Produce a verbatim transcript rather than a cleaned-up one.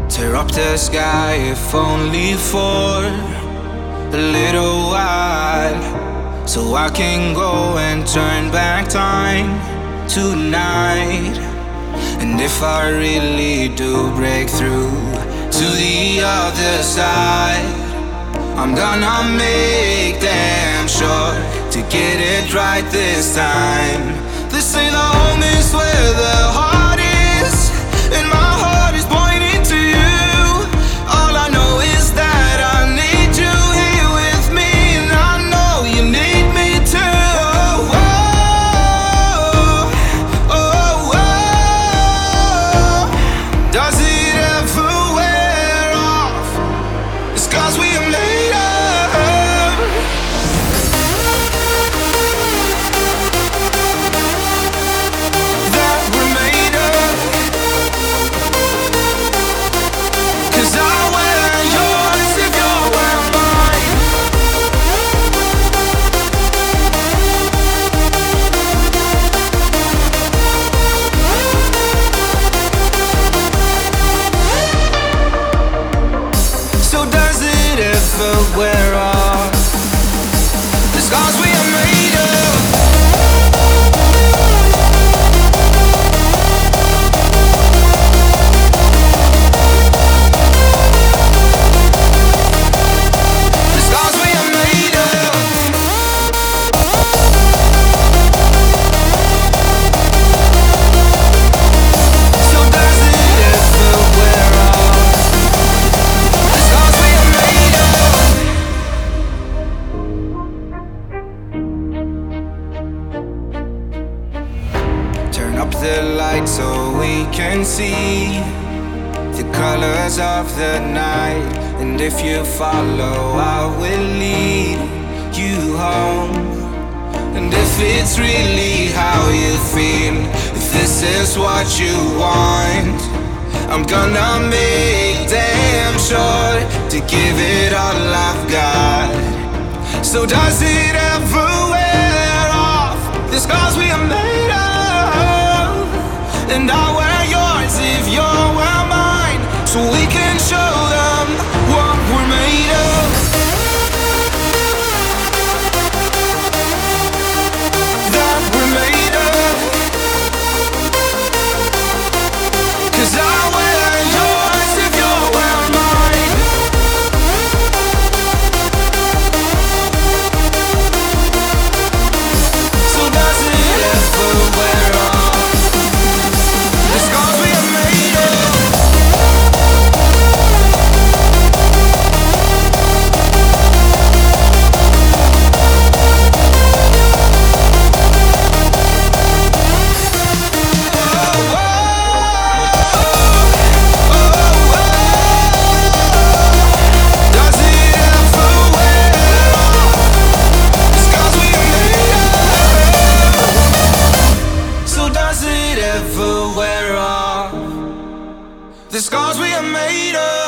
Tear up the sky if only for a little while, so I can go and turn back time tonight. And if I really do break through to the other side, I'm gonna make damn sure to get it right this time. They say the home is where the heart is, and my heart is pointing to you. All I know is that I need you here with me, and I know you need me too. Oh, oh, oh, oh. Does it ever wear off? The scars we are made of, that we're made of. 'Cause I wear yours if you're wear mine. So does it ever wear off? The scars we are made of. The scars we are made of. So does it ever wear off? The scars we are made of. Turn up the light so we can see the colors of the night. And if you follow, I will lead you home. And if it's really how you feel, if this is what you want, I'm gonna make damn sure to give it all I've got. So does it ever wear off? The scars we are made of, and I wear yours if you're wear mine, so we can show them what we're made of. That we're made of. 'Cause I wear yours if you're wear mine. So does it ever wear off? The scars we are made of. Does it ever wear off? The scars we are made of. So does it ever wear off? The scars we are made of.